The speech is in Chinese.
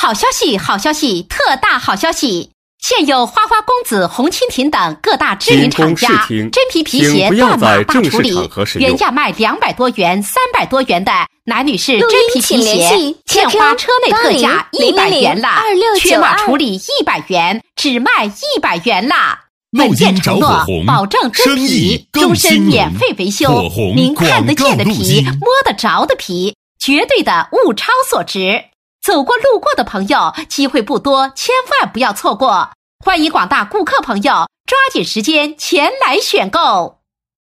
好消息，好消息，特大好消息！现有花花公子、红蜻蜓等各大知名厂家真皮皮鞋断码大处理，原价卖200多元、300多元的男女士真皮皮鞋，现花车内特价100元啦，缺码处理100元，只卖100元啦。本店承诺保证真皮，终身免费维修，您看得见的皮，摸得着的皮，绝对的物超所值。走过路过的朋友，机会不多，千万不要错过。欢迎广大顾客朋友抓紧时间前来选购。